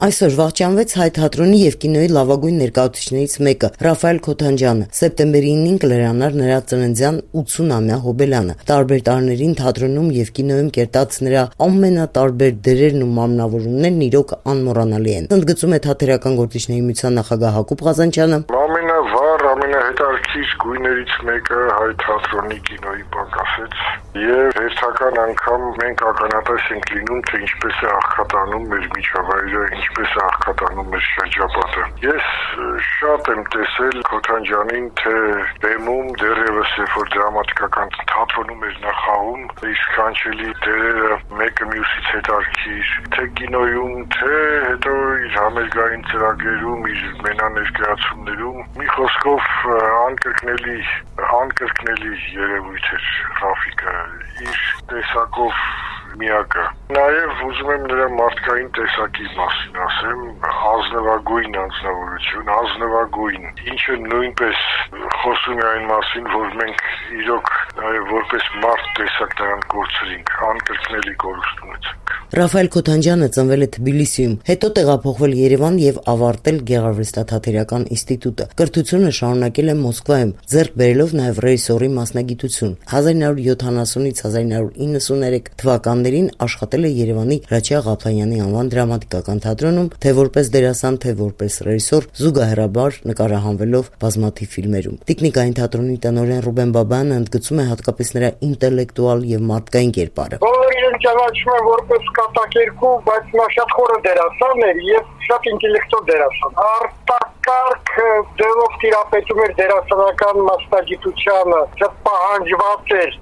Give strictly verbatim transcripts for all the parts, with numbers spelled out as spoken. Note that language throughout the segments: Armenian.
Այսօր վախճանվեց հայ թատրոնի եւ կինոյի լավագույն ներկայացուցիչներից մեկը՝ Ռաֆայել Քոթանջյանը։ Սեպտեմբերի ինին կլրանար նրա ծննդյան ութսունամյա հոբելյանը։ Տարբեր տարիներին թատրոնում եւ կինոյում կերտած նրա ամենատարբեր դերերն ու մամնավորումներն իրոք անմոռանալի են։ Ընդգծում է Թատերական գործիչների միության նախագահ Հակոբ Ղազանչյանը։ Ամենավառ, ամենահետաքրքիր գույներից մեկը հայ թատրոնի կինոյի պակասեց եւ հերթական անգամ մենք ականատես ենք լինում, թե ինչպես է աղքատանում մեր միջավայրը, ինչպես է աղքատանում մեր շրջապատը։ Ես շատ եմ տեսել Քոթանջյանին, թե բեմում դեռևս երբ որ դրամատիկական թատրոնում էր նա խաղում, իր սքանչելի դերերը մեկը մյուսից հետաքրքիր, թե կինոյում, թե հետո իր համերգային ծրագրերում, իր մենաներկայացումներում, մի խոսքով անկրկնելի, անկրկնելի երևույթ էր Ռաֆիկը, իր տեսակով միակը։ Նաև ուզում եմ նրա մարդկային տեսակի մասին ասեմ, ազնվագույն անձնավորություն, ազնվագույն, ինչը նույնպես խոսում է այն մասին, որ մենք իրոք նաև որպես մարդ տեսակ նրան կորցրինք, անկրկնելի կորուստ ունեցանք։ Ռաֆայել Քոթանջյանը ծնվել է Թբիլիսիում, հետո տեղափոխվել Երևան եւ ավարտել Գեղարվեստաթատերական ինստիտուտը։ Կրթությունը շարունակել է Մոսկվայում, ձեռք բերելով նաև ռեժիսորի մասնագիտություն։ հազար նույն հարյուր յոթանասունից հազար նույն հարյուր իննսուներեք թվականներին աշխատել է Երևանի Հրաչյա Ղափանյանի անվան դրամատիկական թատրոնում, թե որպես դերասան, թե որպես ռեժիսոր, զուգահեռաբար նկարահանվելով բազմաթիվ ֆիլմերում։ Տիկնիկային թատրոնի տնօրեն Ռուբեն Բաբայանը ընդգծում է հատկապես նրա ինտելեկտուալ եւ մարդկային կերպարը։ Ճանաչում եմ որպես կատակերգու, բայց նա շատ խորը դերասան էր եւ շատ ինտելեկտուալ դերասան։ Արտակարգ ձևով տիրապետում էր դերասանական մասնագիտությանը, շատ պահանջված էր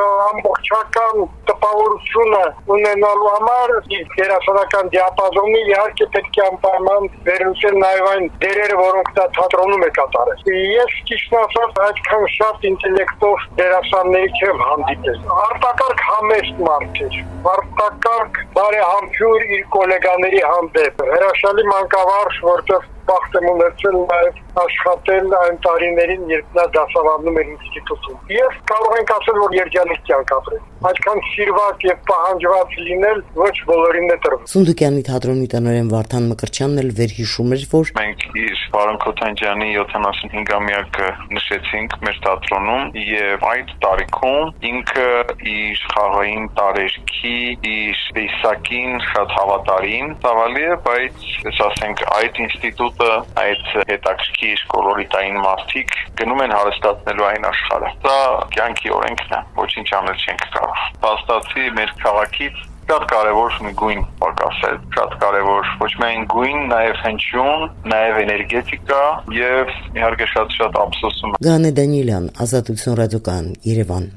ամբողջական տպավորությունը ունենալու համար իր դերասանական դիապազոնի իհարկե պետք է անպայման վերլուծել նաև այն դերերը, որոնք նա թատրոնում է կատարել։ Ես ճիշտ ասած այդքան շատ ինտելեկտով դերասանների չեմ հանդիպել։ Արտակարգ համեստ մարդ էր, արտակարգ բարեհամբույր իր գոլեգաների հանդեպ։ Հրաշալի մանկավարժ, որտեղ բախտ եմ ունեցել նաև աշխատել այն տարիներին, երբ նա դասավանդում էր ինստիտուտում։ Ես կարող ենք ասել, որ երջանիկ կյանք ապրել։ Այդքան սիրված եւ պահանջված լինել ոչ բոլորին է տրվում։ Սունդուկյանի թատրոնի տնօրեն Վարդան Մկրտչյանն էլ վերհիշում էր, որ մենք իր պարոն Քոթանջյանի յոթանասունհինգամյակը նշեցինք մեր թատրոնում եւ այդ տարիքում ինքը իր խաղային տարերքի, իր տեսակին շատ հավատարիմ ծավալի է, բայց ես ասենք այդ ինստիտուտը, այդ հետաքրքիր կոլորիտային մարդիկ գնում են հարստացնելու այն աշխարհը։ Դա կյանքի օրենքն է, ոչինչ անել չենք կարող։ Փաստացի մեր քաղաքից շատ կարևոր մի գույն պակասել, շատ կարևոր ոչ միայն գույն, նաև հնչյուն, նաև էներգետիկա եւ իհարկե շատ-շատ ափսոսում։ Գանե Դանիելյան, Ազատություն ռադիոկայան, Երևան։